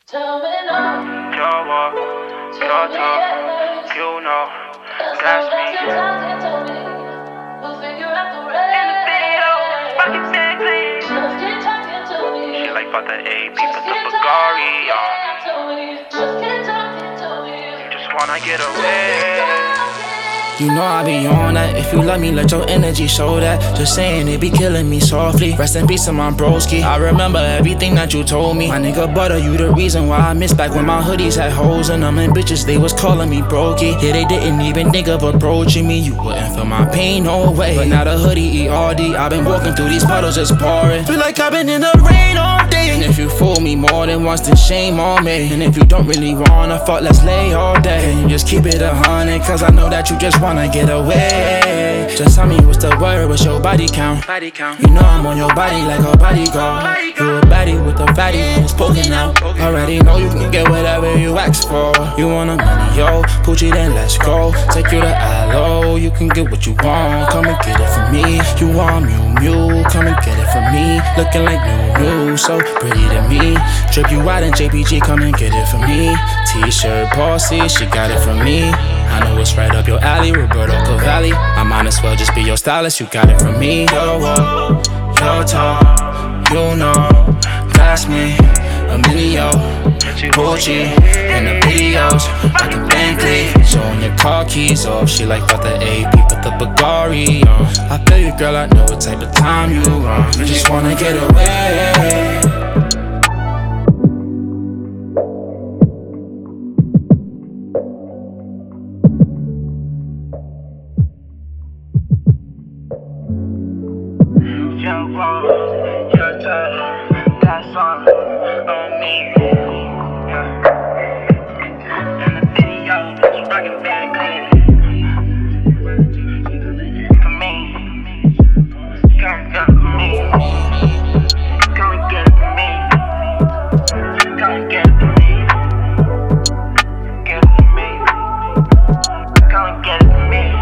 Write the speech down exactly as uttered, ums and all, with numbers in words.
Tell me no. Your walk, your talk, you know, that's me. We'll figure out the rest. In the video, fucking sexy. Just keep talking to me. She like about the A P, but the Bulgari, yeah. Just keep talking to me. You just wanna get away. You know I be on that. If you love me, let your energy show that. Just saying it be killing me softly. Rest in peace to my broski. I remember everything that you told me. My nigga Butter, you the reason why I miss back when my hoodies had holes in them. And bitches, they was calling me brokey. Yeah, they didn't even think of approaching me. You wouldn't feel my pain, no way. But now the hoodie E R D. I've been walking through these puddles just pouring. Feel like I've been in the rain all day. And if you fool me more than once, then shame on me. And if you don't really wanna fuck, let's lay all day. And just keep it a hundred, cause I know that you just wanna get away. Just tell me what's the word, what's your body count? Body count. You know I'm on your body like a bodyguard. You a baddie with a fatty and it's poking out. Already know you can get whatever you ask for. You want a money, yo, Gucci, then let's go. Take you to Alo, you can get what you want. Come and get it from me. You want Mew Mew, come and get it from me. Looking like new, new, so pretty to me. Drip you out in J P G, come and get it from me. T-shirt, bossy, she got it from me. I know it's right up your alley, Roberto Cavalli. I might as well just be your stylist, you got it from me. Yo, walk, your talk, you know, that's me. Emilio, Gucci, in the videos, like a Bentley. Showing your car keys off, she like about the A P, but the Bulgari on. I feel you, girl, I know what type of time you on. You just wanna get away. Your walk, your talk, that's all on me. Yeah. In the video, it's rockin' very clean. For me, come get for me. Come and get it for me. Come and get it for me. Get it for me. Come and get it for me.